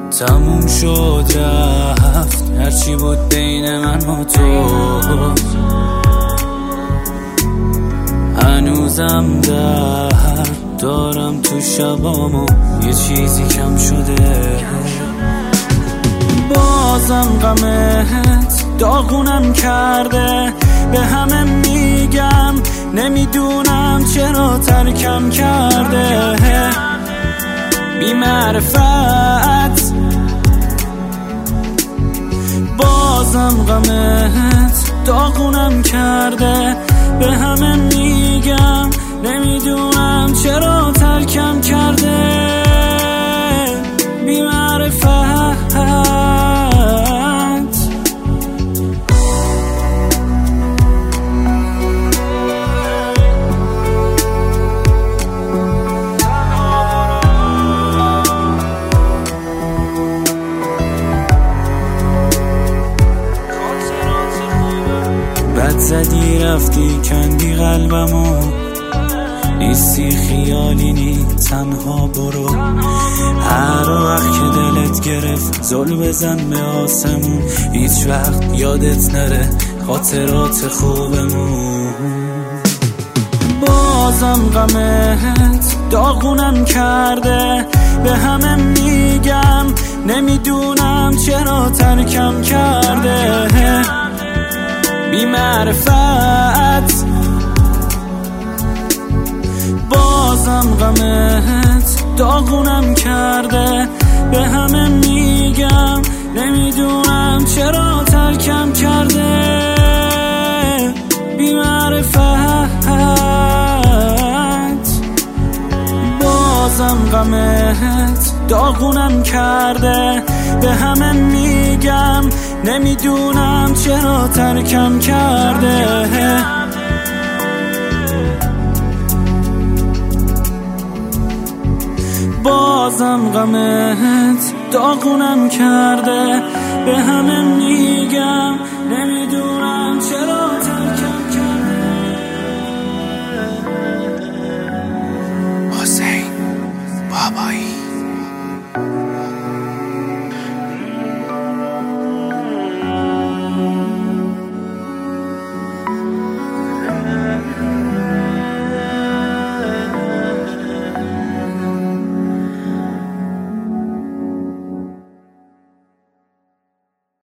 تموم شد رفت هرچی بود بین من و تو، هنوزم درد دارم تو شبامو، یه چیزی کم شده. بازم غمت داغونم کرده، به همه میگم نمیدونم چرا ترکم کرده. بی معرفت بازم غمت داغونم کرده، به همه میگم نمیدونم چرا ترکم کرده. بی معرفت بد زدی رفتی کندی قلبمو، نیستی خیالی نی تنها برو. هر وقت که دلت گرفت زل بزن به آسمون، هیچ وقت یادت نره خاطرات خوبمون. بازم غمت داغونم کرده، به همه میگم نمیدونم چرا ترکم کرده. بی معرفت بازم غمت داغونم کرده، به همه میگم نمیدونم چرا ترکم کرده. بی معرفت بازم غمت داغونم کرده، به همه میگم نمیدونم چرا ترکم کرده. بازم غمت داغونم کرده، به همه میگم